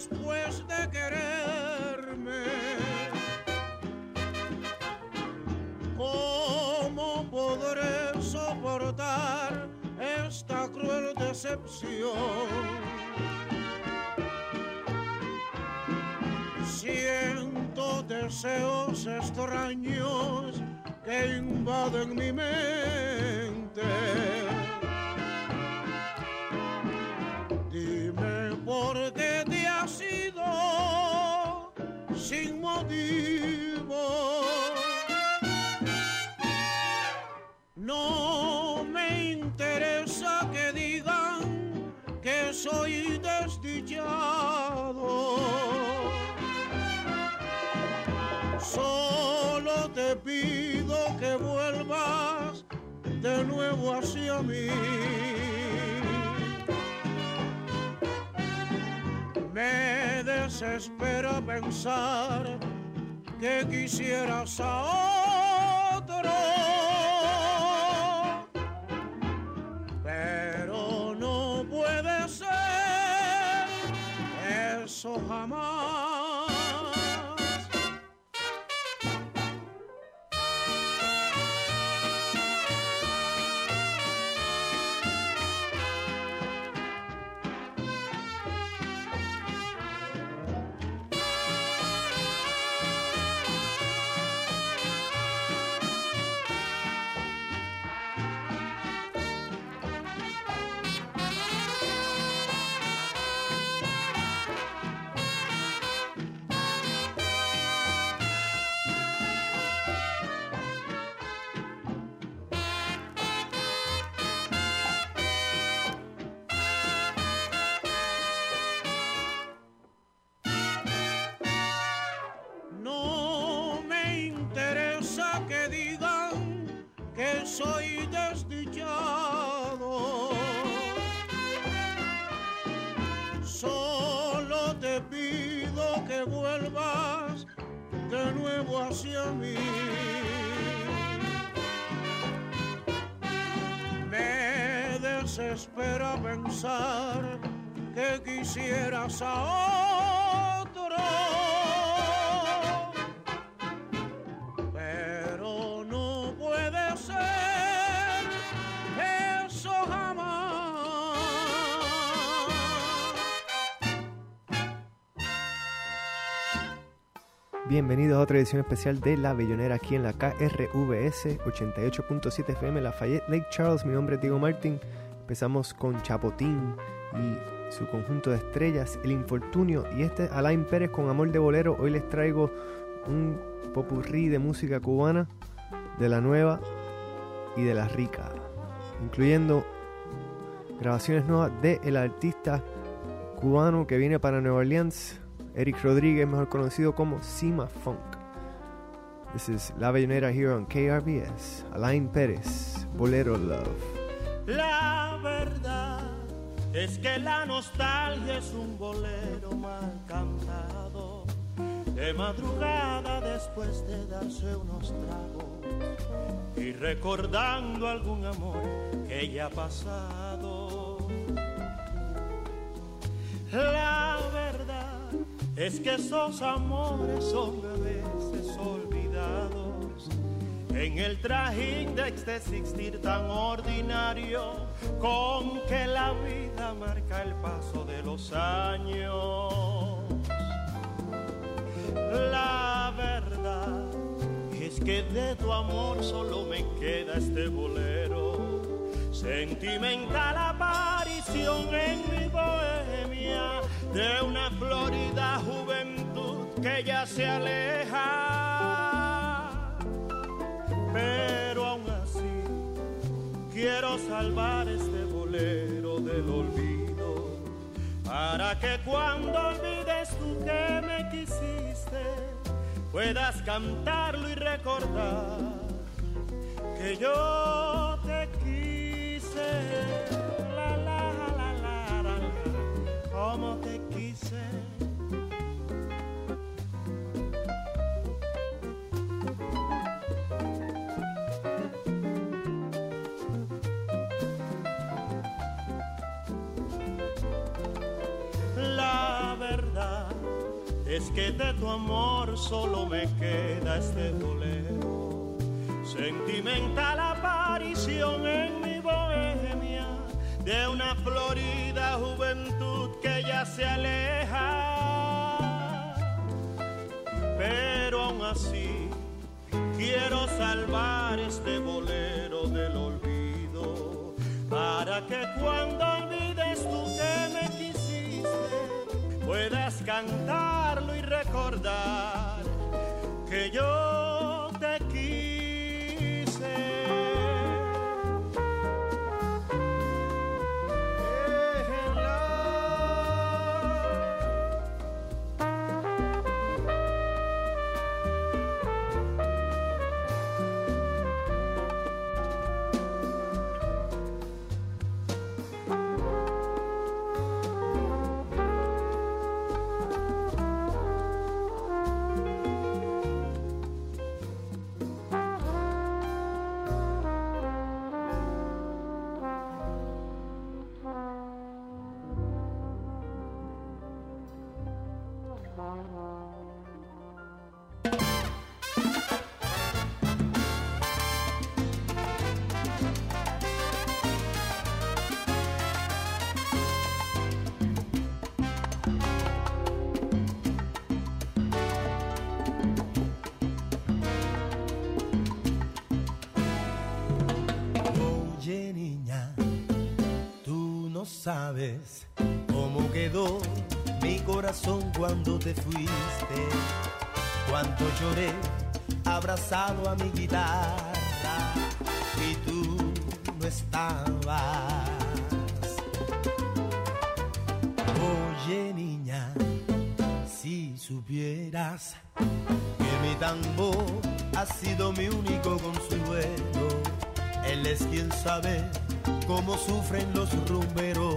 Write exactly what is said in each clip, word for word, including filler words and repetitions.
después de quererme. ¿Cómo podré soportar esta cruel decepción? Siento deseos extraños que invaden mi mente. Dime por qué te has ido sin motivo. No me interesa que digan que soy desdichado. Solo te pido que vuelvas de nuevo hacia mí. Me desespera pensar que quisieras a otro, pero no puede ser eso jamás. Soy desdichado. Solo te pido que vuelvas de nuevo hacia mí. Me desespera pensar que quisieras a otro, pero no puede ser. Bienvenidos a otra edición especial de La Bellonera aquí en la K R V S ochenta y ocho punto siete F M Lafayette Lake Charles. Mi nombre es Diego Martín. Empezamos con Chapotín y su conjunto de estrellas, El Infortunio, y este Alain Pérez con Amor de Bolero. Hoy les traigo un popurrí de música cubana, de la nueva y de la rica, incluyendo grabaciones nuevas del artista cubano que viene para Nueva Orleans, Eric Rodríguez, mejor conocido como Cima Funk. This is La Bellonera here on K R V S. Alain Pérez, Bolero Love. La verdad es que la nostalgia es un bolero mal cantado, de madrugada después de darse unos tragos y recordando algún amor que ya ha pasado. La verdad es que esos amores son a veces olvidados en el trajín de este existir tan ordinario con que la vida marca el paso de los años. La verdad es que de tu amor solo me queda este bolero, sentimental aparición en mi bohemia de una florida juventud que ya se aleja. Pero aún así quiero salvar este bolero del olvido, para que cuando olvides tú que me quisiste, puedas cantarlo y recordar que yo te quise. La, la, la, la, la, la, como te quise. La verdad es que de tu amor solo me queda este bolero, sentimental aparición en mi bohemia de una florida juventud que ya se aleja. Pero aún así quiero salvar este bolero del olvido, para que cuando olvides tú que me quisiste, puedas cantarlo y recordar que yo te quise. Sabes cómo quedó mi corazón cuando te fuiste, cuánto lloré abrazado a mi guitarra y tú no estabas. Oye niña, si supieras que mi tambor ha sido mi único consuelo, él es quien sabe cómo sufren los rumberos,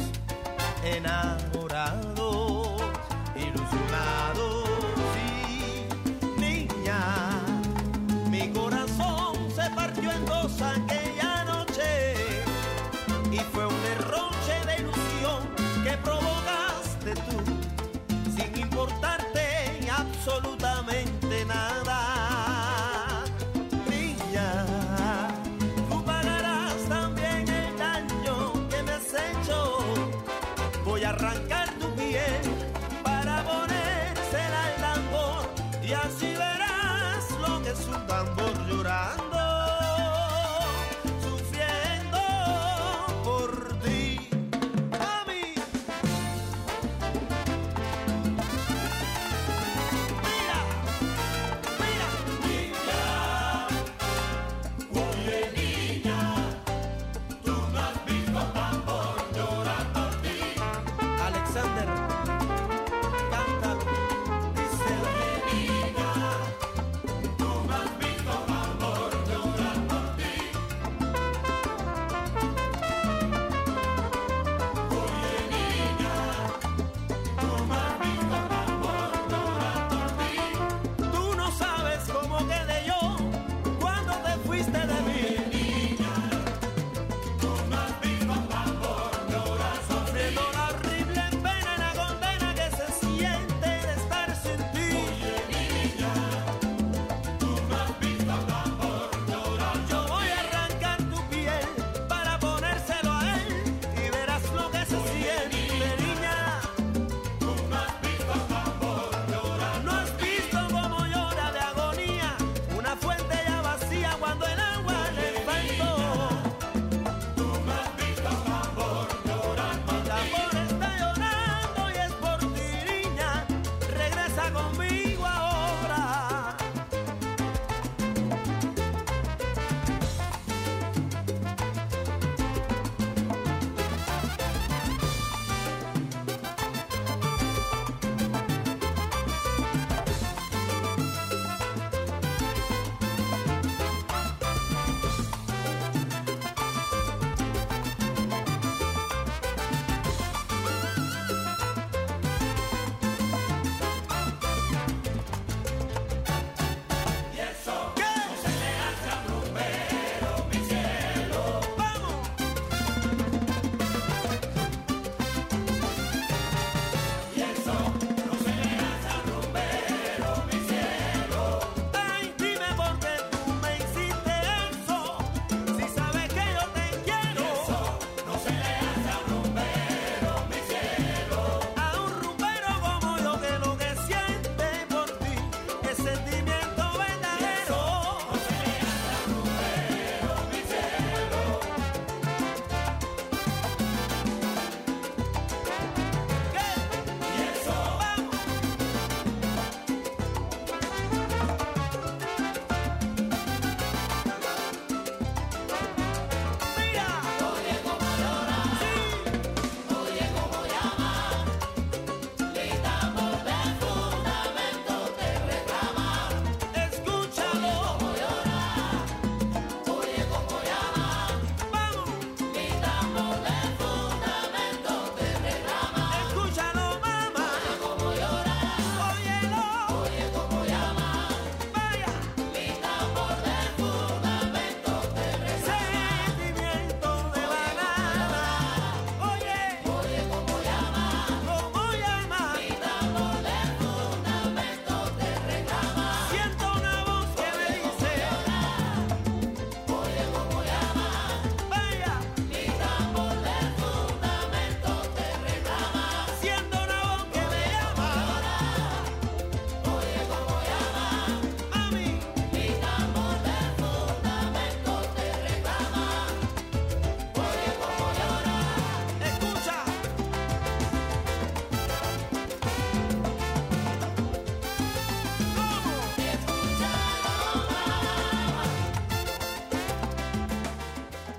enamorados, ilusionados. Sí, niña, mi corazón se partió en dos aquella noche y fue un derroche de ilusión que provocaste tú, sin importarte absolutamente nada. Arrancar tu piel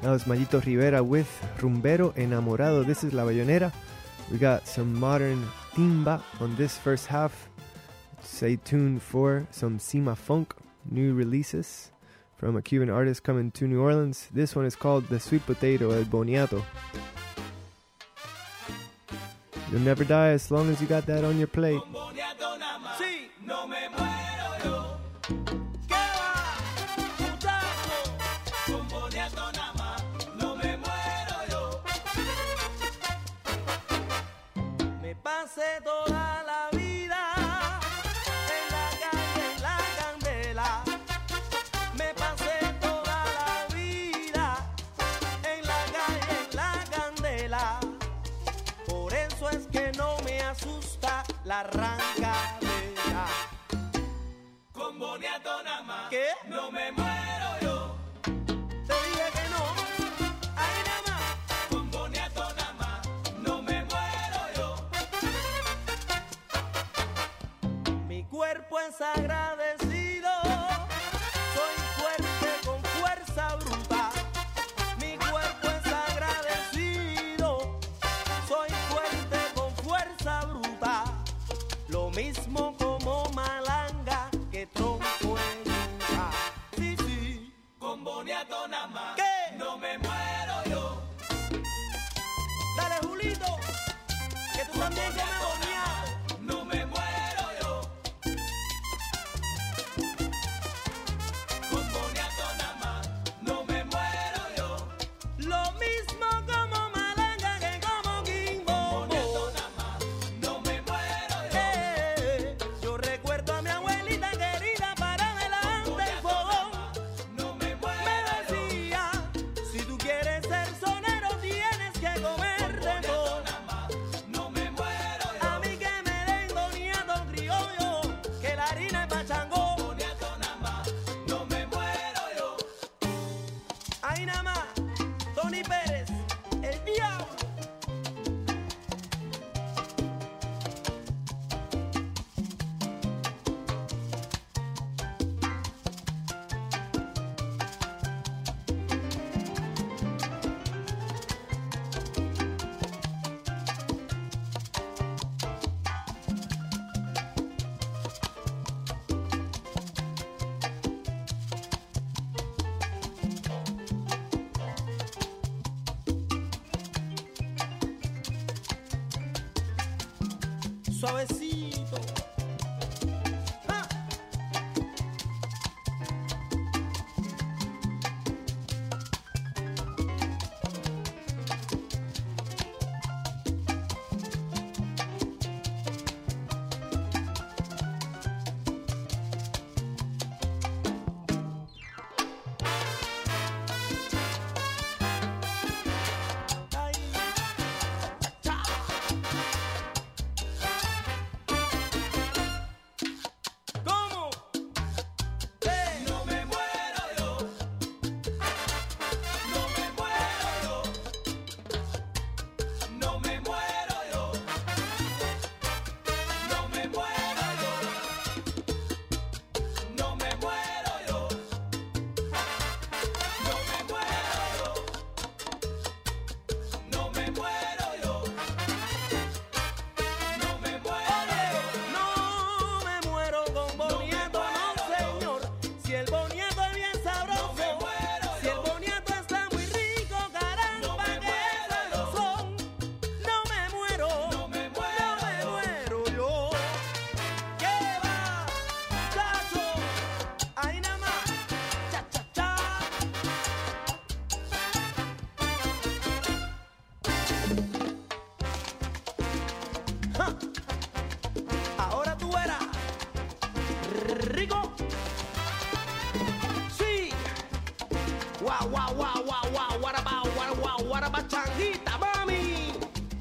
That was Mayito Rivera with Rumbero Enamorado. This is La Bayonera. We got some modern timba on this first half. Stay tuned for some Cima Funk new releases from a Cuban artist coming to New Orleans. This one is called The Sweet Potato, El Boniato. You'll never die as long as you got that on your plate. Toda la vida en la calle, en la candela. Me pasé toda la vida en la calle, en la candela. Por eso es que no me asusta la arrancadera. Con boniato nada más. ¿Qué? No me muero yo. Te dije que no. Ahí nada más. Con boniato nada más. No me muero yo. Mi cuerpo es agradecido, soy fuerte con fuerza bruta. Mi cuerpo es agradecido, soy fuerte con fuerza bruta. Lo mismo como malanga que tronco en yuca. Sí, sí, con boniato nada más. ¿Qué? No me muero yo. Dale, Julito, que tú también comes boniato. No me muero. Suavecito. ¡Ah! Wow, wow, wow, wow, wow, what about, what, wow, what about Changuita, mami?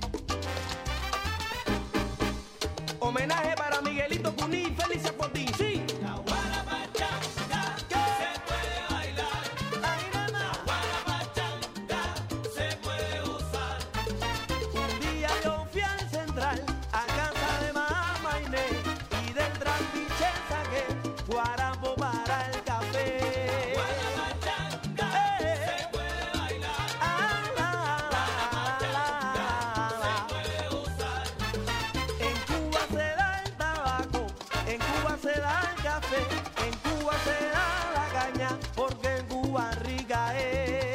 Homenaje para Miguelito Cuní, felices por ti, sí. La guarabachanga se puede bailar. Ahí nada más. La guarabachanga se puede gozar. Un día yo fui al central, a casa de mamá Inés, y del trapiche saqué guarapo para el café. La guarabachanga se puede bailar. café, en Cuba se da la caña, porque en Cuba rica es.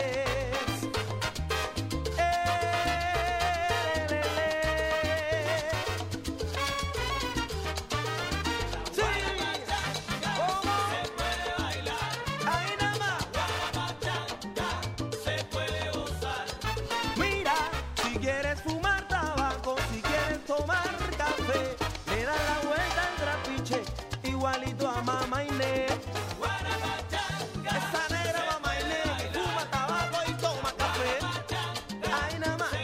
Igualito a Mamá Inés. Esa negra Mamá Inés fuma tabaco y toma café. Ahí nada más.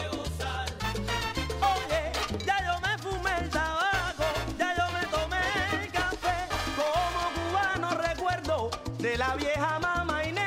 Oye, ya yo me fumé el tabaco, ya yo me tomé el café. Como cubano recuerdo de la vieja Mamá Inés.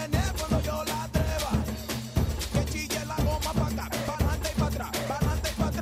Pa' adelante y pa' atrás, pa' adelante y pa' atrás.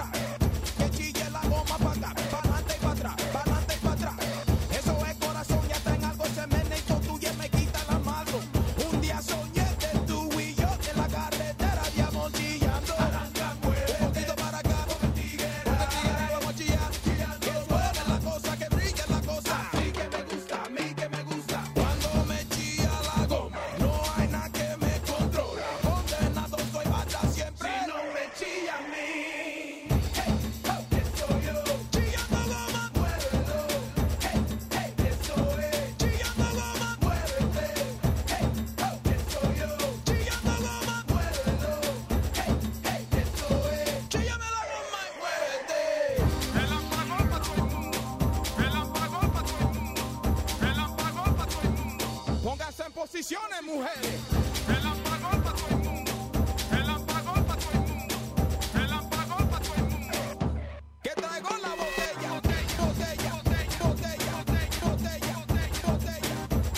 bendiciones, mujeres. El apagón para todo el mundo. El apagón para todo el mundo. El apagón para todo el mundo. Que traigo la botella, botella, botella, botella, botella, botella, botella, botella, botella.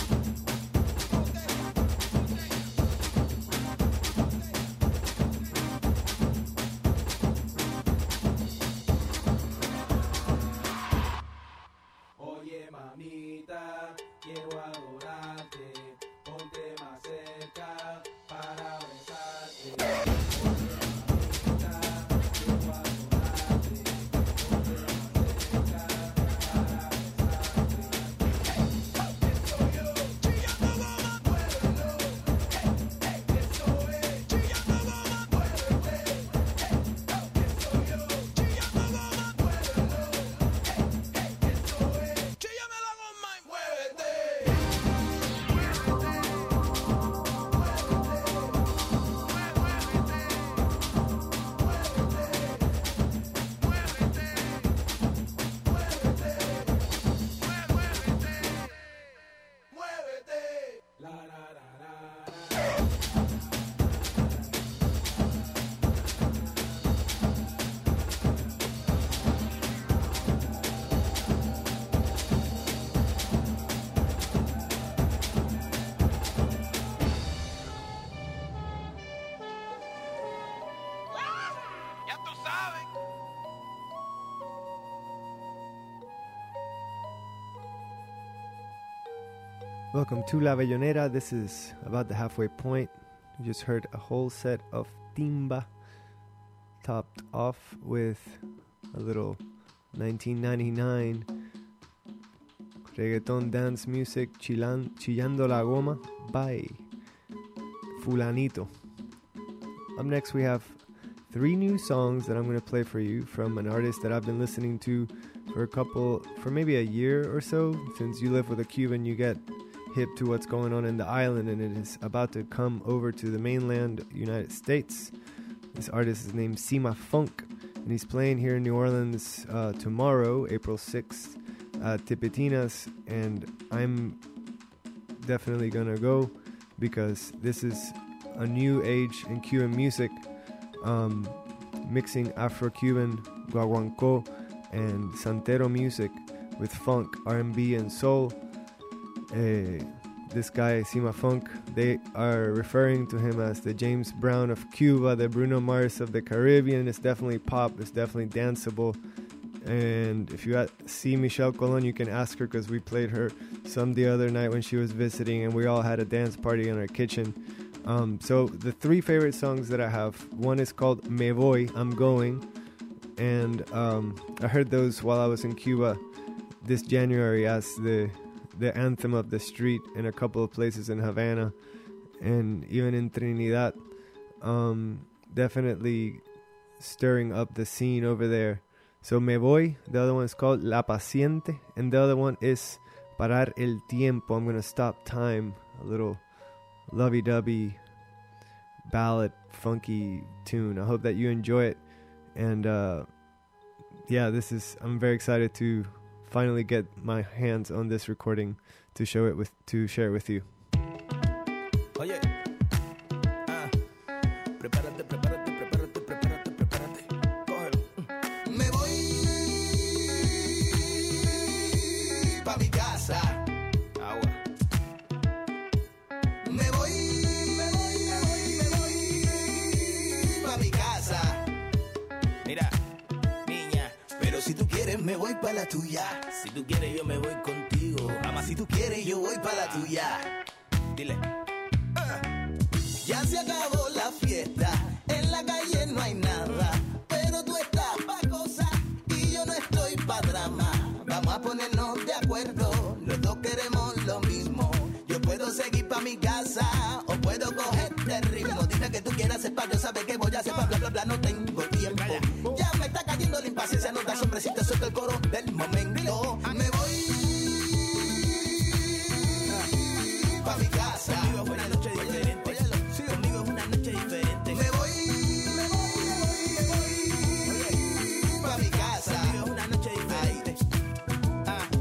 Oye, mamita, quiero adorarte, ponte más cerca para besarte. Oye, mamita, quiero adorarte, ponte más cerca para besarte. Eso yo, chillando goma, muévelo. Eso es, chillando goma, muévete. Eso yo, chillando goma, muévelo. Eso es, chíllame la goma y muévete. Muévete. La la la la. Ya tú sabes. Welcome to La Bellonera. This is about the halfway point. You just heard a whole set of timba, topped off with a little nineteen ninety-nine reggaeton dance music, chilan, Chillando la Goma by Fulanito. Up next we have three new songs that I'm going to play for you from an artist that I've been listening to for a couple, for maybe a year or so. Since you live with a Cuban, you get hip to what's going on in the island, and it is about to come over to the mainland United States. This artist is named Sima Funk, and he's playing here in New Orleans uh, tomorrow, April sixth, at Tipitinas, and I'm definitely gonna go because this is a new age in Cuban music, um, mixing Afro-Cuban, guaguancó, and santero music with funk, R and B, and soul. Uh, this guy, Sima Funk, they are referring to him as the James Brown of Cuba, the Bruno Mars of the Caribbean. It's definitely pop, it's definitely danceable. And if you see Michelle Colon, you can ask her, because we played her some the other night when she was visiting, and we all had a dance party in our kitchen. Um, so the three favorite songs that I have, one is called Me Voy, I'm Going, and um, I heard those while I was in Cuba this January as the the anthem of the street in a couple of places in Havana and even in Trinidad. Um, definitely stirring up the scene over there. So Me Voy, the other one is called La Paciente, and the other one is Parar el Tiempo, I'm gonna stop time. A little lovey-dovey ballad funky tune. I hope that you enjoy it, and uh, yeah, this is, I'm very excited to finally get my hands on this recording to show it with, to share it with you. Oye, ah, prepárate, prepárate, prepárate, prepárate, prepárate, cógelo. Me voy pa' mi casa. Agua. Me voy, me voy, me voy, me voy pa' mi casa. Mira, niña, pero si tú quieres me voy pa' la tuya. Si tú quieres yo me voy contigo. Mamá, si tú quieres yo voy pa' la tuya. Dile. Ya se acabó la fiesta, en la calle no hay nada, pero tú estás pa' cosas y yo no estoy pa' drama. Vamos a ponernos de acuerdo, los dos queremos lo mismo. Yo puedo seguir pa' mi casa o puedo cogerte el ritmo. Dime que tú quieras hacer pa' yo saber que voy a hacer pa' bla bla bla, no tengo tiempo. Ya me está cayendo la impaciencia, no da sorpresita, suelto el coro del momento. Me voy pa' mi casa. Conmigo fue una noche diferente. Conmigo es una noche diferente. Me voy, me voy, me voy, me voy pa' mi casa. Conmigo es una noche diferente. Ah,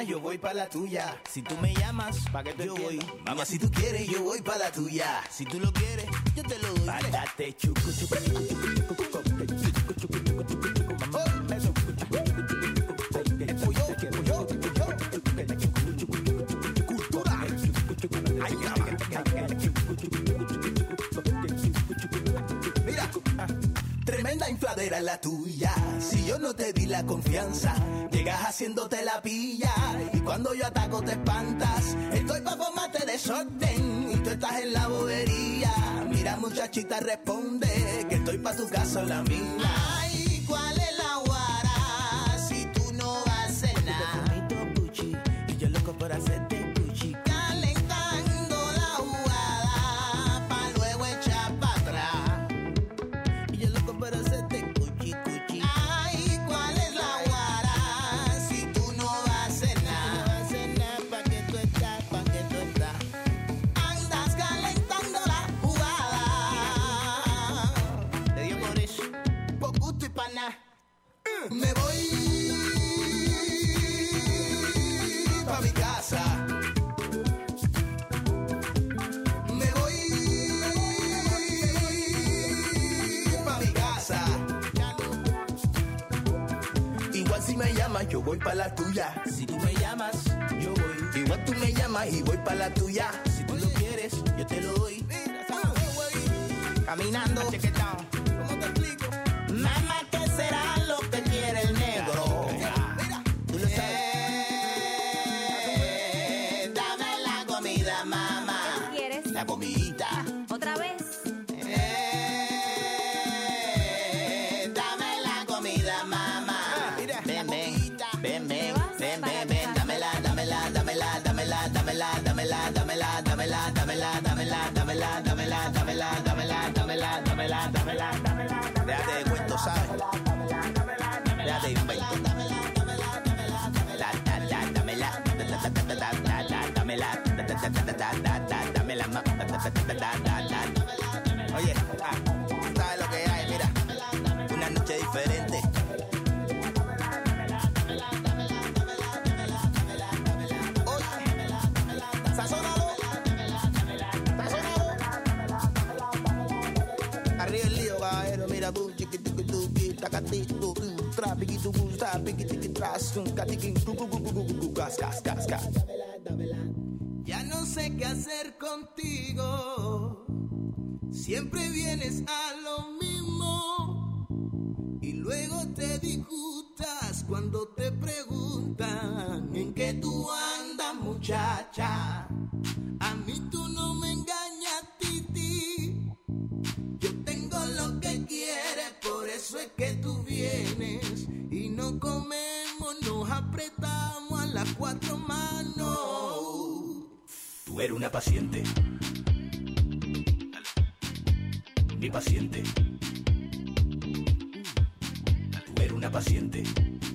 llamas, yo voy pa' la tuya. Si tú me llamas, pa' que yo voy. Mamá, si tú quieres, yo voy pa' la tuya. Si tú lo quieres, yo te lo doy. Pátate, chucu, chucu, chucu, chucu, chucu, chucu, chucu, chucu, chucu, chucu, mamá. Eso. Esto yo, yo, yo. Cultura. Ay, mira, tremenda infladera la tuya. Si yo no te di la confianza, llegas haciéndote la pilla. Y cuando yo ataco te espantas. Estoy pa' formarte desorden y tú estás en la bobería. Mira, muchachita, responde que estoy pa' tu casa o la mía. Ay, ¿cuál es la guara? Si tú no vas a hacer nada. Y yo loco por hacerte cuchi. Calentando la jugada pa' luego echar pa' atrás. Y yo loco por hacerte cuchi, cuchi. Ay, ¿cuál es la guara? Si tú no vas a hacer nada. No vas a hacer nada pa' que tú estás, pa' que tú estás. Andas calentando la jugada. Te dio por eso, por gusto y pa' nada. Me voy pa' mi casa. Me voy pa' mi casa. Igual si me llamas, yo voy pa' la tuya. Si tú me llamas, yo voy. Igual tú me llamas y voy pa' la tuya. Si tú lo quieres, yo te lo doy. Caminando. ¿Cómo te explico? Mamá, ¿qué será lo que quiere el negro? Tú lo sabes. Eh, dame la comida, mamá. ¿Qué quieres? La comidita. ¿Otra vez? Eh, dame la comida, mamá. Ven, ven, ven, ven, ven, ven, ven, dámela, dámela, dámela, dámela, dámela, dámela, dámela, dámela, dámela, dámela, dámela, dámela, dámela, dámela, dámela, dámela, dámela, dámela. Déjate de cuento, ¿sabes? Déjate de invento. Dámela, dámela, dámela, dámela, dámela, oye, ¿sabes lo que hay? Mira, una noche diferente. Sazónalo. Sazónalo. Arriba el lío, caballero, mira tú, chiquitiqui, tú, tacatito, trapiquito, trapiquitiqui, tras, un catiquín, gas, gas, gas, gas. Ya no sé qué hacer contigo. Siempre vienes a lo mismo y luego te disgustas cuando te preguntan en qué tú andas, muchacha. A mí tú no me engañas, Titi. Yo tengo lo que quieres, por eso es que tú vienes y no comemos, nos apretamos a las cuatro manos. Tú eres una paciente. Mi paciente. Tú eres una paciente.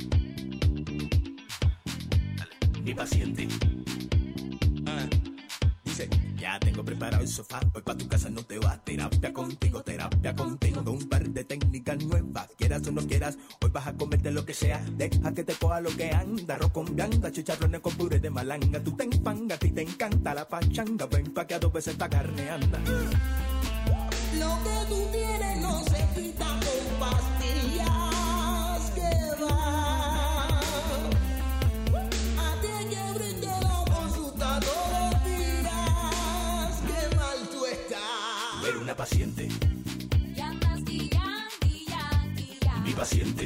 Mi paciente. Ah, dice, ya tengo preparado el sofá. Hoy pa' tu casa no te vas. Terapia contigo, terapia contigo. Con un par de técnicas nuevas. Quieras o no quieras, hoy vas a comerte lo que sea. Deja que te coja lo que anda. Arroz con vianda, chicharrones con puré de malanga. Tú te empangas, a ti te encanta la pachanga. Ven pa' que a dos veces esta carne anda. Lo que tú tienes no se quita con pastillas, que va. A ti hay que brindar la consulta todos los días. Qué mal tú estás. Tú eres una paciente. Yanqui, yanqui, yanqui, yanqui. Mi paciente.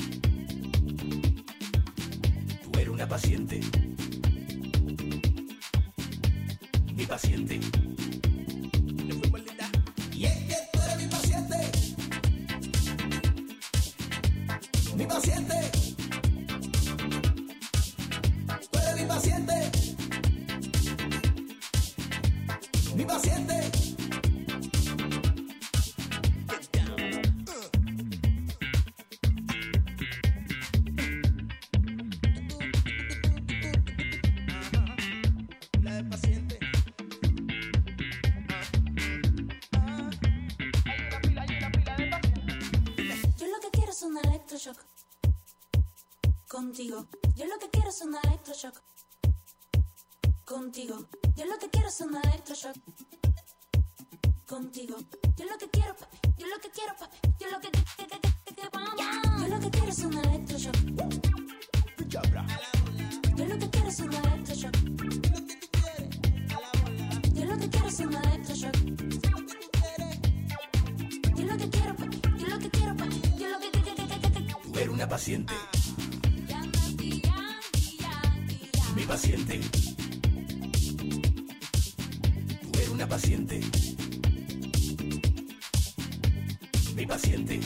Tú eres una paciente. Mi paciente. Y es que tú eres mi paciente. Mi paciente. Tú eres mi paciente. Mi paciente. La del paciente. Yo lo que quiero es un electroshock. Con Contigo, yo lo que quiero es un electroshock. Contigo, yo lo que quiero es un electroshock. Contigo, yo lo que quiero, papi, yo lo que quiero, papi, yo lo que que que que que que vamos. Yo lo que quiero es un electroshock. Yo lo que quiero es un electroshock. Yo lo que quiero es un electroshock. Yo lo que quiero, papi, yo lo que quiero, papi, yo lo que que que que que que. Tú eres una paciente, Yankee, Yankee, Yankee, Yankee. mi paciente. Tú eres una paciente, mi paciente.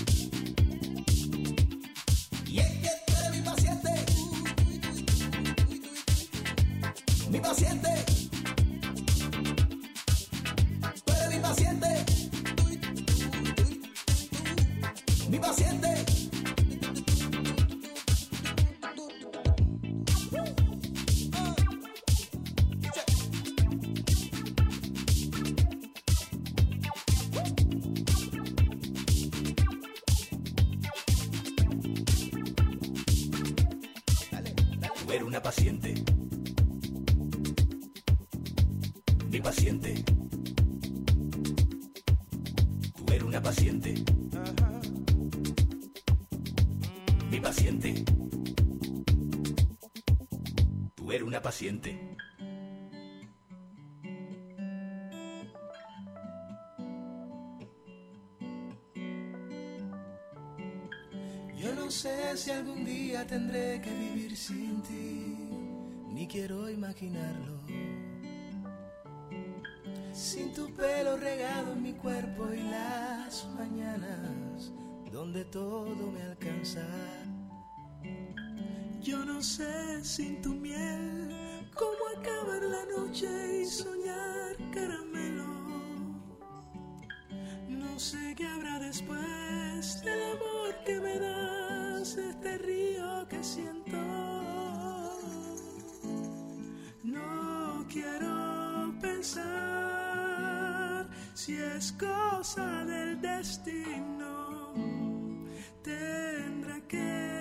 Y es que tú eres mi paciente, mi paciente. Tú eres mi paciente, mi paciente. Tú eres una paciente, mi paciente. Tú eres una paciente, mi paciente. Tú eres una paciente. Yo no sé si algún día tendré que vivir sin ti, ni quiero imaginarlo. Sin tu pelo regado en mi cuerpo y las mañanas donde todo me alcanza. Yo no sé sin tu miel cómo acabar la noche y soñar caramelo. No sé qué habrá después del amor que me das, este río que siento. No quiero pensar si es cosa del destino, tendrá que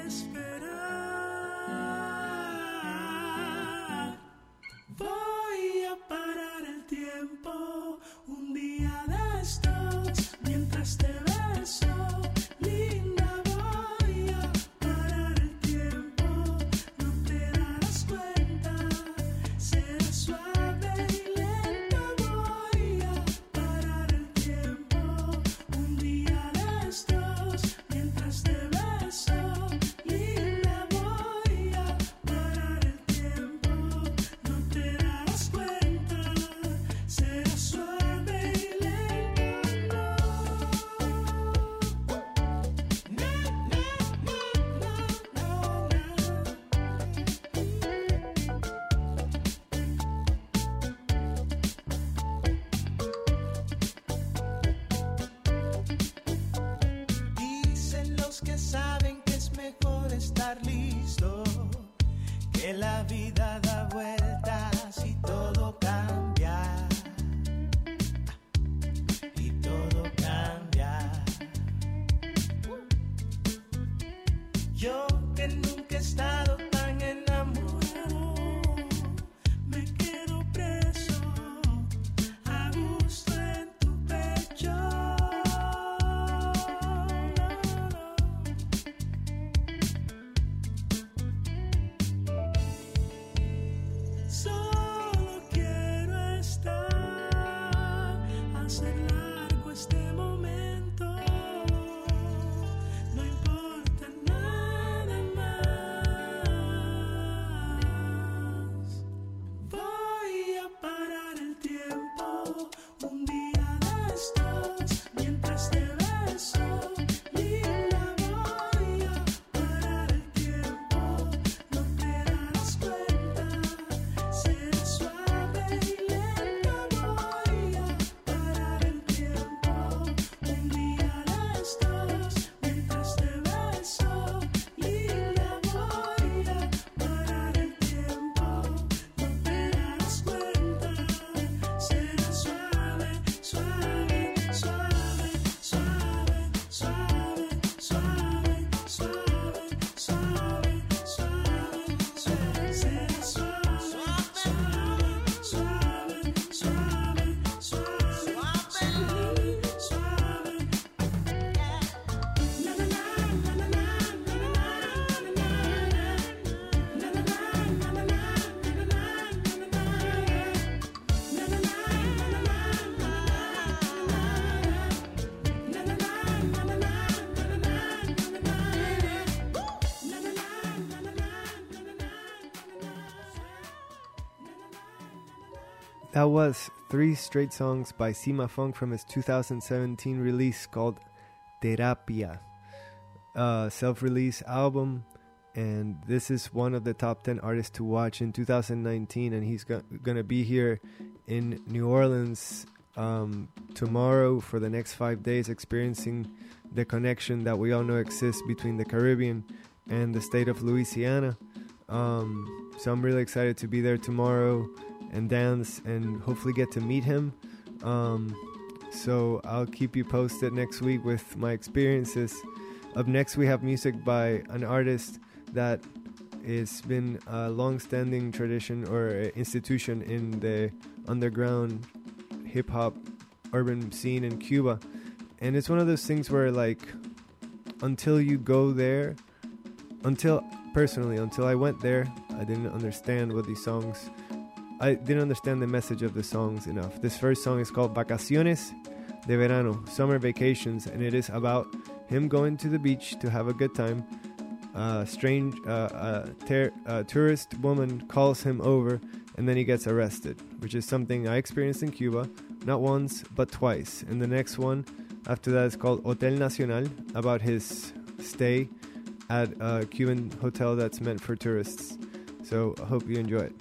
esperar. Voy a parar el tiempo un día de estos, mientras te beso, linda, voy a parar el tiempo, no te darás cuenta, será suave y lento. Voy a parar el tiempo un día de estos, mientras te beso, linda, voy a parar el tiempo, no te darás cuenta, será suave y lento. Na, na, na, na, na, Dicen los que saben que es mejor estar listo, que la vida da vueltas y todo cambia, y todo cambia. Yo que nunca he estado tan enamorado, me quedo preso a gusto en tu pecho. That was three straight songs by Sima Funk from his two thousand seventeen release called Terapia, uh, self-release album, and this is one of the top ten artists to watch in two thousand nineteen, and he's go- gonna be here in New Orleans um, tomorrow for the next five days, experiencing the connection that we all know exists between the Caribbean and the state of Louisiana. Um, so I'm really excited to be there tomorrow and dance and hopefully get to meet him. Um, so I'll keep you posted next week with my experiences. Up next, we have music by an artist that has been a long-standing tradition or institution in the underground hip-hop urban scene in Cuba. And it's one of those things where, like, until you go there, until, personally, until I went there, I didn't understand what these songs, I didn't understand the message of the songs enough. This first song is called Vacaciones de Verano, Summer Vacations, and it is about him going to the beach to have a good time. A strange, uh, a ter- a tourist woman calls him over, and then he gets arrested, which is something I experienced in Cuba, not once, but twice. And the next one after that is called Hotel Nacional, about his stay at a Cuban hotel that's meant for tourists. So I hope you enjoy it.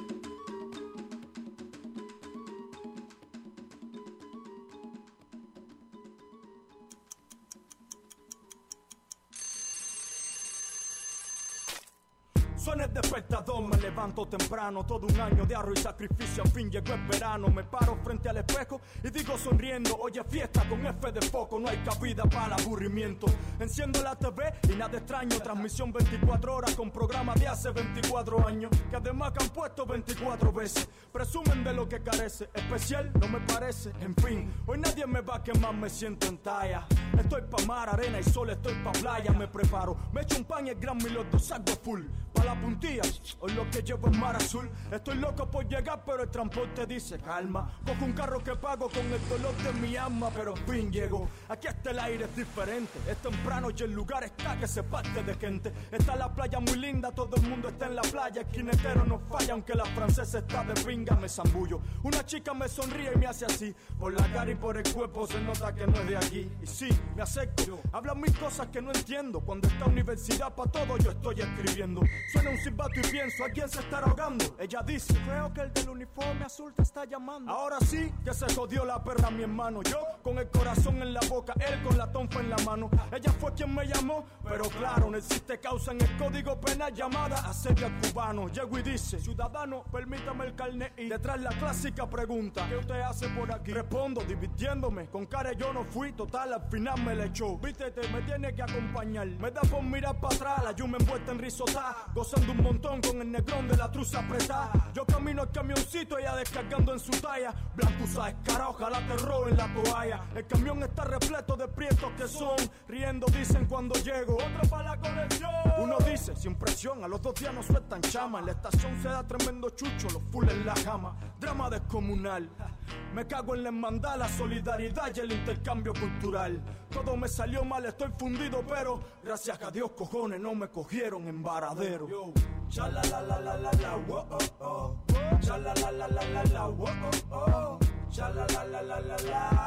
Suena el despertador, me levanto temprano. Todo un año de arroz y sacrificio, al fin llegó el verano. Me paro frente al espejo y digo sonriendo: oye, fiesta con F de foco, no hay cabida para el aburrimiento. Enciendo la T V y nada extraño, transmisión veinticuatro horas con programa de hace veinticuatro años, que además que han puesto veinticuatro veces. Presumen de lo que carece, especial no me parece. En fin, hoy nadie me va a quemar, me siento en talla. Estoy pa' mar, arena y sol, estoy pa' playa. Me preparo, me echo un pan y el gran miloto, salgo full pa' la puntilla, hoy lo que llevo es mar azul. Estoy loco por llegar, pero el transporte dice calma. Cojo un carro que pago con el dolor de mi alma, pero en fin llego. Aquí hasta el aire es diferente, es temprano y el lugar está que se parte de gente. Está la playa muy linda, todo el mundo está en la playa. El quinetero no falla, aunque la francesa está de pinga. Me zambullo, una chica me sonríe y me hace así. Por la cara y por el cuerpo se nota que no es de aquí. Y sí, me acerco, hablan mil cosas que no entiendo. Cuando está universidad pa' todo yo estoy escribiendo. Suena un silbato y pienso, ¿a quién se está ahogando? Ella dice, creo que el del uniforme azul te está llamando. Ahora sí que se jodió la perra mi hermano. Yo con el corazón en la boca, él con la tonfa en la mano. Ella fue quien me llamó, pero claro, no existe causa en el código penal llamada asedio al cubano. Llego y dice, ciudadano, permítame el carnet y detrás la clásica pregunta, ¿qué usted hace por aquí? Respondo divirtiéndome, con cara yo no fui, total al final me le echó. Vístete, me tiene que acompañar. Me da por mirar para atrás, la yuma envuelta en risotá, gozando un montón con el negrón de la truza apretada. Yo camino al camioncito, ella descargando en su talla. Blanco usa escara, ojalá te roben la toalla. El camión está repleto de prietos que son, riendo dicen cuando llego, otro para la colección. Uno dice, sin presión, a los dos días no sueltan chama. En la estación se da tremendo chucho, los full en la cama. Drama descomunal, me cago en la hermandad, la solidaridad y el intercambio cultural. Todo me salió mal, estoy fundido, pero gracias a Dios, cojones, no me cogieron en varadero. Cha la la la la la la, oh oh oh. Cha la la la la la la, oh oh oh. Cha la la la la la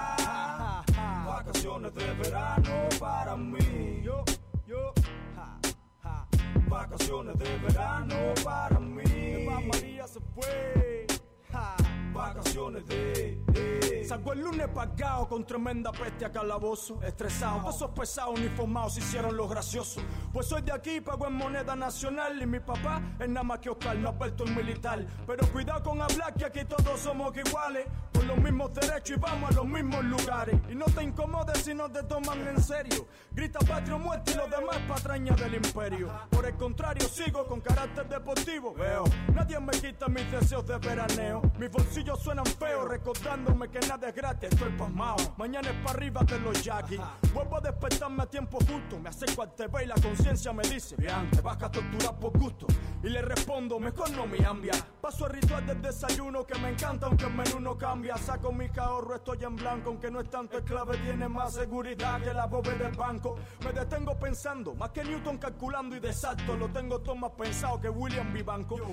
la. Vacaciones de verano para mí. Yo, yo. Vacaciones de verano para mí. Eva María se fue. Vacaciones de, de. Salgo el lunes pagado con tremenda peste a calabozo. Estresado, todos esos pesados uniformados se hicieron los graciosos. Pues soy de aquí, pago en moneda nacional. Y mi papá es nada más que Oscar, no aperto el militar. Pero cuidado con hablar que aquí todos somos iguales, por los mismos derechos y vamos a los mismos lugares. Y no te incomodes si no te toman en serio. Grita patria o muerte y los demás patrañas del imperio. Por el contrario sigo con carácter deportivo. Veo, nadie me quita mis deseos de veraneo. Mis bolsillos suenan feos recordándome que nada es gratis. Estoy pasmado, mañana es para arriba de los yaquis. Vuelvo a despertarme a tiempo justo. Me acerco al T V y la conciencia me dice, vean, te vas a torturar por gusto. Y le respondo, mejor no me ambia. Paso el ritual del desayuno que me encanta aunque el menú no cambia. Saco mi ahorro, estoy en blanco, aunque no es tanto el clave, tiene más seguridad que la bóveda del banco. Me detengo pensando, más que Newton calculando y de salto. Lo tengo todo más pensado que William Vivanco. Salí a la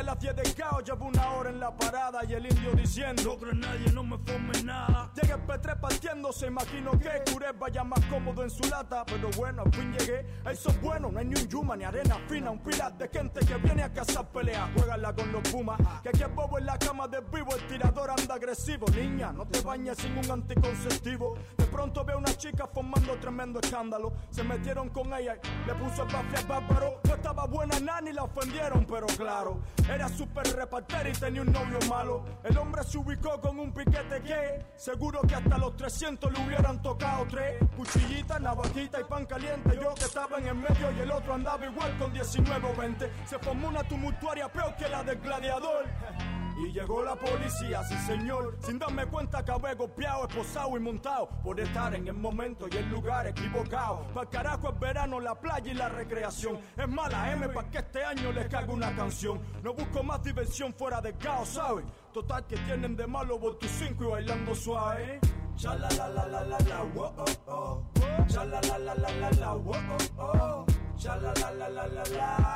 las diez del caos, llevo una hora en la parada y el indio diciendo: no creo en nadie, no me forme nada. Llegué el P tres partiéndose, imagino que Curé vaya más cómodo en su lata. Pero bueno, al fin llegué, eso es bueno, no hay ni un yuma ni arena fina. Un pilar de gente que viene a cazar peleas. Juégala con los pumas, que aquí es bobo en la cama de vivo. El tirador anda agresivo. Niña, no te bañes sin un anticonceptivo. De pronto veo una chica formando tremendo escándalo. Se metieron con ella y le puso el bafia al bárbaro. No estaba buena nada ni la ofendieron, pero claro, era súper repartera y tenía un novio malo. El hombre se ubicó con un piquete que seguro que hasta los trescientos le hubieran tocado tres. Cuchillita, navajita y pan caliente. Yo que estaba en el medio y el otro andaba igual con diecinueve o veinte. Se formó una tumultuaria peor que la del gladiador. Y llegó la policía, sí señor, sin darme cuenta acabé golpeado, esposado y montado por estar en el momento y el lugar equivocado. Pa' carajo es verano, la playa y la recreación. Es mala M pa' que este año les caiga una canción. No busco más diversión fuera de caos, ¿sabes? Total que tienen de malo Voltu cinco y bailando suave. Cha la la la la la la, oh oh oh. Cha la la la la la la, oh oh oh. Cha la la la la la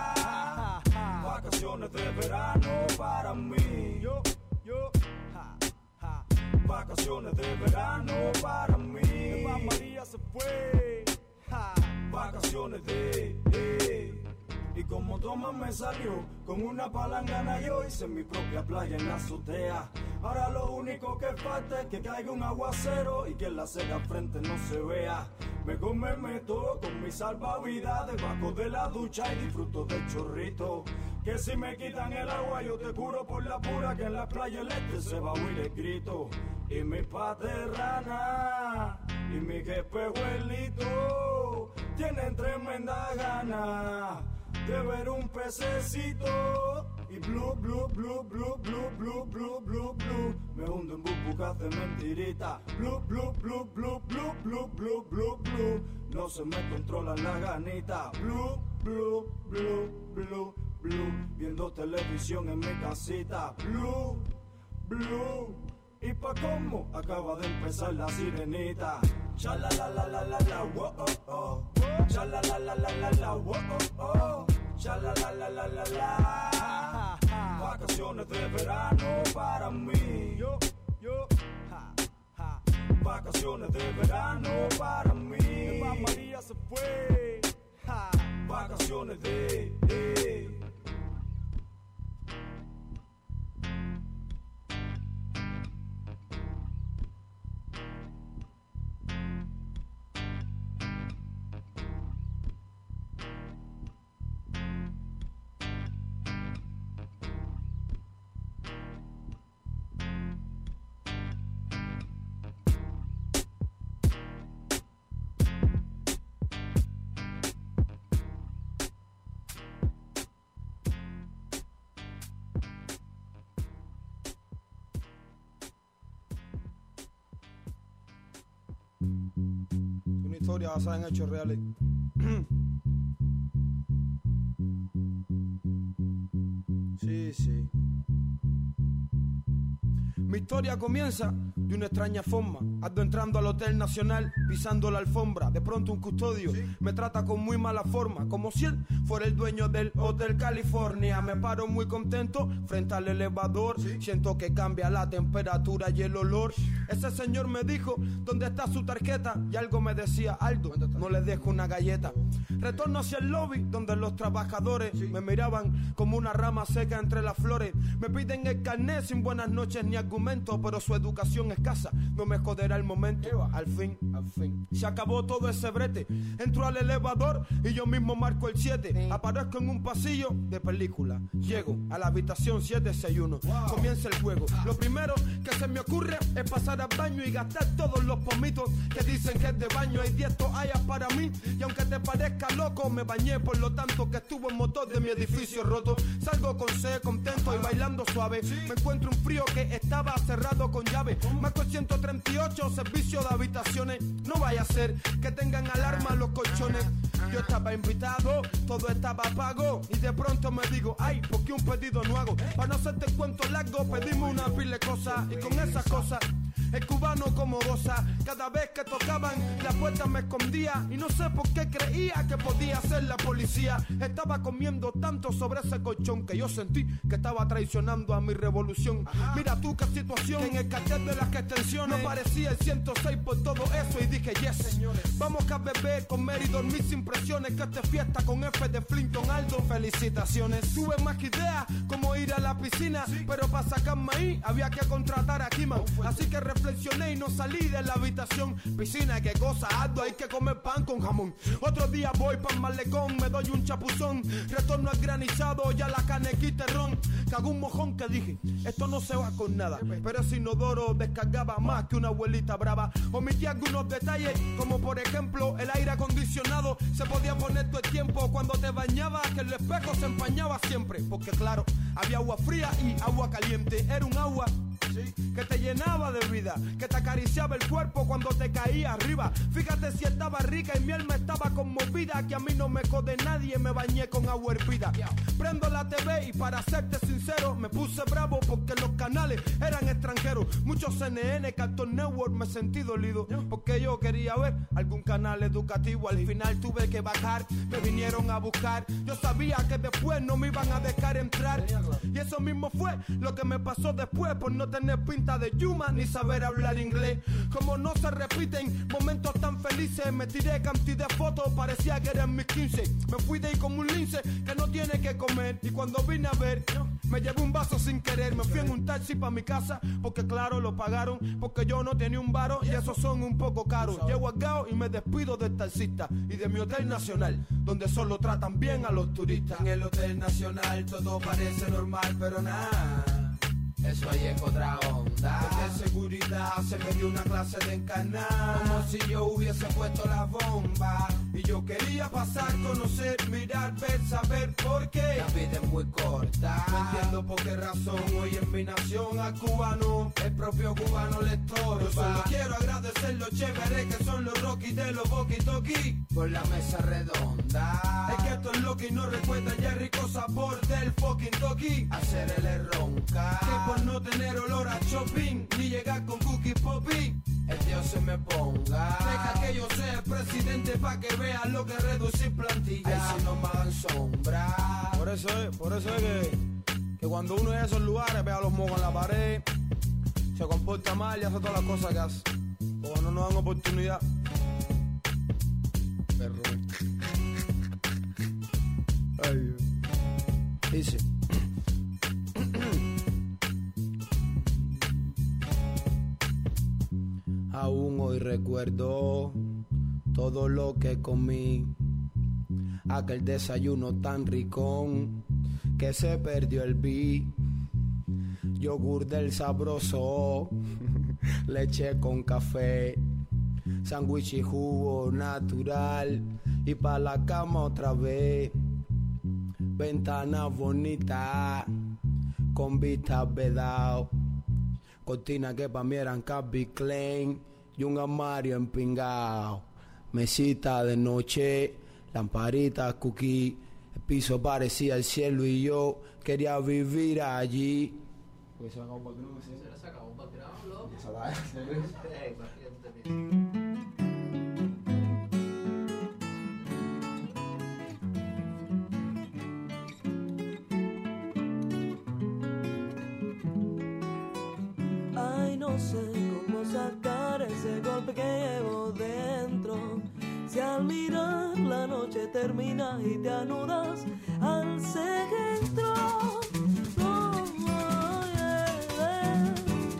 la. Vacaciones de verano para mí. Yo, yo, ja, ja. Vacaciones de verano para mí. Eva María se fue. Ja. Vacaciones de, de. Y como toma me salió, con una palangana yo hice mi propia playa en la azotea. Ahora lo único que falta es que caiga un aguacero y que la acera frente no se vea. Mejor me meto con mi salvavidas debajo de la ducha y disfruto del chorrito. Que si me quitan el agua yo te juro por la pura que en la playa el este se va a oír el grito. Y mi paterrana y mi jefe abuelito tienen tremenda gana de ver un pececito. Y blue, blue, blue, blue, blue, blue, blue, blue, blue. Me hundo en burbujas de mentirita. Blue, blue, blue, blue, blue, blue, blue, blue, blue. No se me controlan la ganita. Blue, blue, blue, blue, blue. Viendo televisión en mi casita. Blue, blue. Y pa' cómo acaba de empezar la sirenita. Cha la la la la la la, oh oh oh. Cha la la la la la la, oh oh oh. Cha la la la la la la. Vacaciones de verano para mí. Yo, yo, ja, ja. Vacaciones de verano para mí. Eva María se fue. Ja. Vacaciones de, de. Una historia basada en hechos reales. Sí, sí. Mi historia comienza de una extraña forma. Ando entrando al Hotel Nacional, pisando la alfombra. De pronto un custodio ¿Sí? me trata con muy mala forma, como si él fuera el dueño del Hotel California. Me paro muy contento frente al elevador. ¿Sí? Siento que cambia la temperatura y el olor. Ese señor me dijo, ¿dónde está su tarjeta? Y algo me decía, Aldo, no le dejo una galleta. Retorno hacia el lobby, donde los trabajadores ¿Sí? me miraban como una rama seca entre las flores. Me piden el carnet sin buenas noches ni argumento, pero su educación escasa no me joderá el momento. Al fin, al fin, se acabó todo ese brete. Entro al elevador y yo mismo marco el siete. Aparezco en un pasillo de película. Llego a la habitación siete sesenta y uno. Comienza el juego. Lo primero que se me ocurre es pasar al baño y gastar todos los pomitos que dicen que es de baño. Hay diez toallas para mí y aunque te parezca loco, me bañé por lo tanto que estuvo el motor de mi edificio roto. Salgo con sed, contento y bailando suave. Me encuentro un frío que estaba cerrado con llave. Marco el ciento treinta y ocho, servicio de habitaciones. No vaya a ser que tengan alarma los colchones. Yo estaba invitado, todo estaba pago y de pronto me digo, ay, ¿por qué un pedido no hago? Para no hacerte el cuento largo, pedimos una pila de cosas y con esas cosas El cubano como goza, cada vez que tocaban la puerta me escondía y no sé por qué creía que podía ser la policía. Estaba comiendo tanto sobre ese colchón que yo sentí que estaba traicionando a mi revolución. Ajá. Mira tú qué situación, que en el cartel de las extensiones no parecía el ciento seis por todo eso y dije yes, señores. Vamos a beber, comer y dormir sin presiones, que esta fiesta con F de Flinton Aldo. Felicitaciones. Tuve más que ideas como ir a la piscina, sí, pero para sacarme ahí había que contratar a Kiman. Así que reflexioné y no salí de la habitación. Piscina, qué cosa, Aldo, hay que comer pan con jamón. Otro día voy pa' Malecón, me doy un chapuzón, retorno al granizado y a la canequita ron. Cago un mojón que dije, esto no se va con nada, pero ese inodoro descargaba más que una abuelita brava. Omití algunos detalles, como por ejemplo el aire acondicionado se podía poner todo el tiempo cuando te bañabas, que el espejo se empañaba siempre, porque claro, había agua fría y agua caliente. Era un agua, sí, que te llenaba de vida, que te acariciaba el cuerpo cuando te caía arriba. Fíjate si estaba rica y mi alma estaba conmovida, que a mí no me jode nadie, me bañé con agua hervida. Prendo la T V y para serte sincero me puse bravo porque los canales eran extranjeros. Muchos C N N, Cartoon Network, me sentí dolido porque yo quería ver algún canal educativo. Al final tuve que bajar, me vinieron a buscar. Yo sabía que después no me iban a dejar entrar, y eso mismo fue lo que me pasó después por no tener pinta de Yuma ni saber hablar inglés. Como no se repiten momentos tan felices, me tiré cantidad de fotos, parecía que eran mis quince. Me fui de ahí como un lince que no tiene que comer, y cuando vine a ver me llevé un vaso sin querer. Me fui en un taxi pa' mi casa porque claro lo pagaron, porque yo no tenía un varo y esos son un poco caros. Llego al Gao y me despido del taxista y de mi hotel nacional, donde solo tratan bien a los turistas. En el hotel nacional todo parece normal, pero nada, eso ahí es otra onda. Porque seguridad se me dio una clase de encarnar, como si yo hubiese puesto la bomba. Y yo quería pasar, conocer, mirar, ver, saber por qué. La vida es muy corta, no entiendo por qué razón hoy en mi nación al cubano, el propio cubano le estorba. Yo solo quiero agradecer lo chévere que son los Rocky de los Boki-Toki por la mesa redonda. Es que estos Loki no recuerdan ya el rico sabor del fucking Toki. Hacer el ronca, que por no tener olor a shopping ni llegar con cookie poppy el Dios se me ponga. Deja que yo sea el presidente pa' que vean lo que es reducir plantilla. Ay, si no me hagan sombra. Por eso es, por eso es que, que cuando uno es en esos lugares ve a los mocos en la pared, se comporta mal y hace todas las cosas que hace. O cuando no dan oportunidad. Perro. Ay, Dios. Dice. Aún hoy recuerdo todo lo que comí, aquel desayuno tan ricón que se perdió el beat, yogur del sabroso, leche con café, sándwich y jugo natural, y pa' la cama otra vez, ventana bonita con vista vedado, cortina que pa' mí eran Calvin Klein y un armario empingado, mesita de noche, lamparita, cookie, el piso parecía el cielo y yo quería vivir allí. Pues se acabó un background, ¿sí? Se acabó un background, loco. Se va, Ay, no sé cómo sacar ese golpe que llevo dentro. Si al mirar la noche termina y te anudas al centro. No, no, yeah, yeah.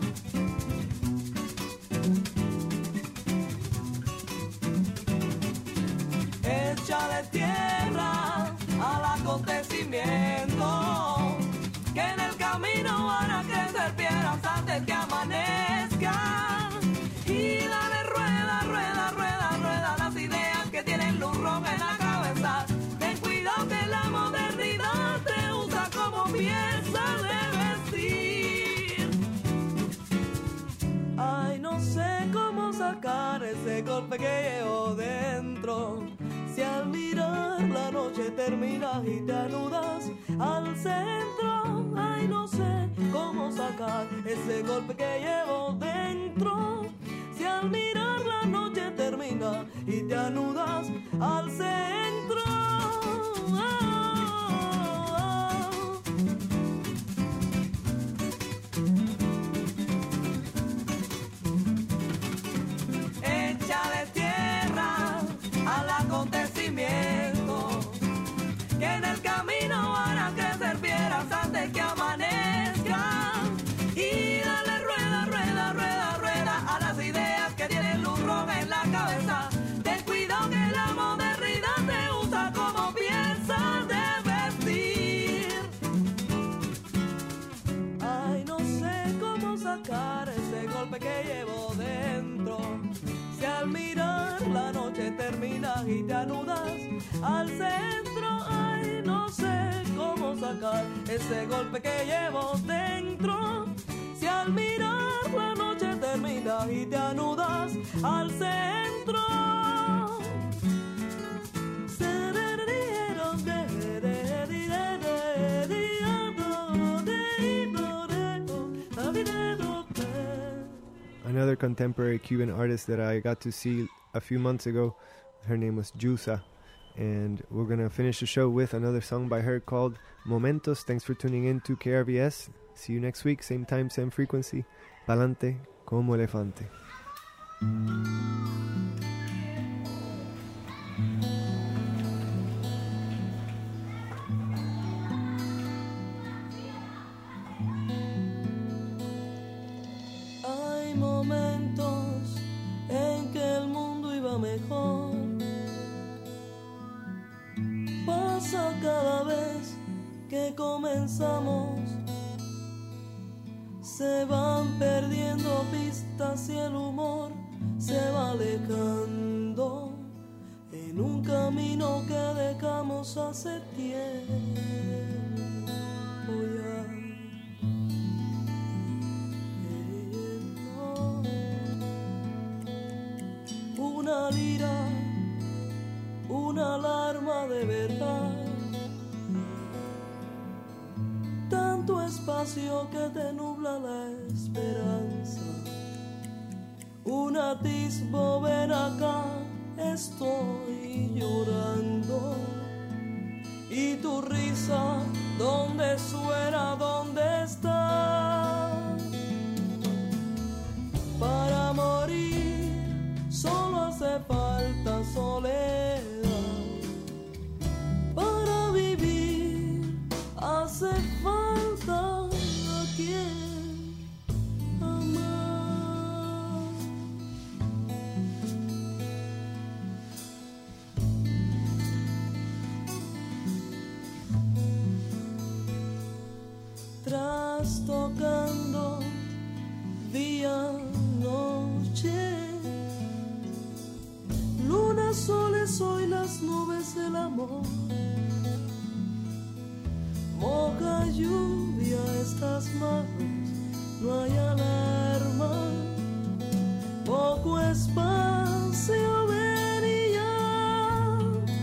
Échale tierra al acontecimiento, que en el camino van a crecer piedras antes que amanezcan. Y dale rueda, rueda, rueda, rueda las ideas que tienen luz roja en la cabeza. Ten cuidado que la modernidad te usa como pieza de vestir. Ay, no sé cómo sacar ese golpe que llevo dentro. Si al mirar la noche terminas y te anudas al centro. Ay, no sé cómo sacar ese golpe que llevo dentro. centro. Si al mirar la noche termina y te anudas al centro. Échale tierra al acontecimiento, que en el camino van a crecer piedras antes que amanezca. Y dale rueda, rueda, rueda, rueda a las ideas que tienen luz roja en la cabeza. Ten cuidado que la modernidad te usa como pieza de vestir. Ay, no sé cómo sacar ese golpe que llevo dentro. Si al mirar la noche terminas y te anudas al centro. Ay, no sé cómo sacar ese golpe que llevo dentro. Si al mirar la noche terminas y te anudas al centro. Another contemporary Cuban artist that I got to see a few months ago, her name was Jusa, and we're gonna finish the show with another song by her called Momentos. Thanks for tuning in to K R V S. See you next week, same time, same frequency. Pa'lante como elefante. Hay momentos en que el mundo iba mejor. Pasa cada vez que comenzamos. Se van perdiendo pistas y el humor se va alejando en un camino que dejamos hace tiempo ya. Una lira, una alarma de verdad. Tanto espacio que te nubla la esperanza. Un atisbo, ven acá, estoy llorando. Y tu risa, ¿dónde suena? ¿Dónde está? Para morir solo hace falta soledad. Para vivir hace falta a quien amar. Trastocando día, noche, luna, soles, hoy las nubes del amor. Moja lluvia estas manos, no hay alarma. Poco espacio, ven y ya.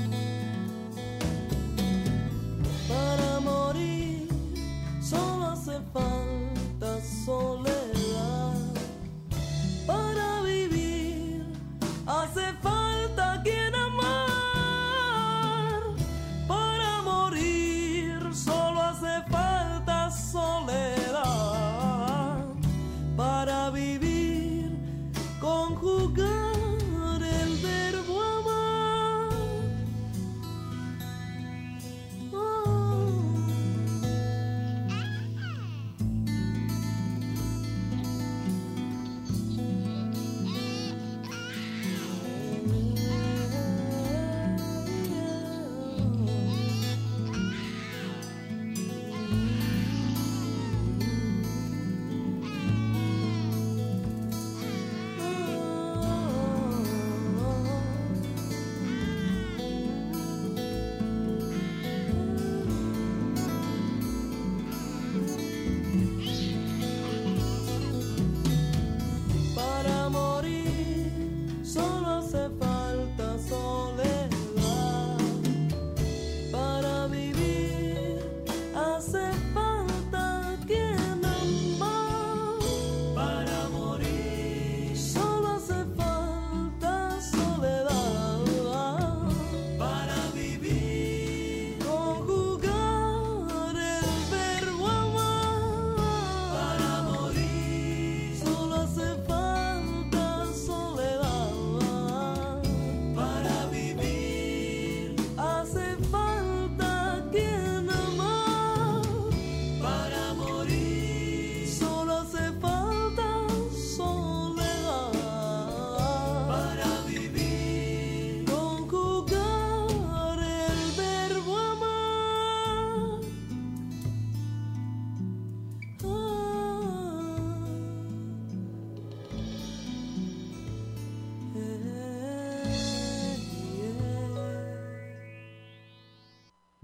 Para morir solo hace falta soledad. Para vivir hace falta quien amar. Para morir solo hace falta soledad. Para vivir conjugar.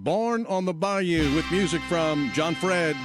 Born on the Bayou with music from John Fred.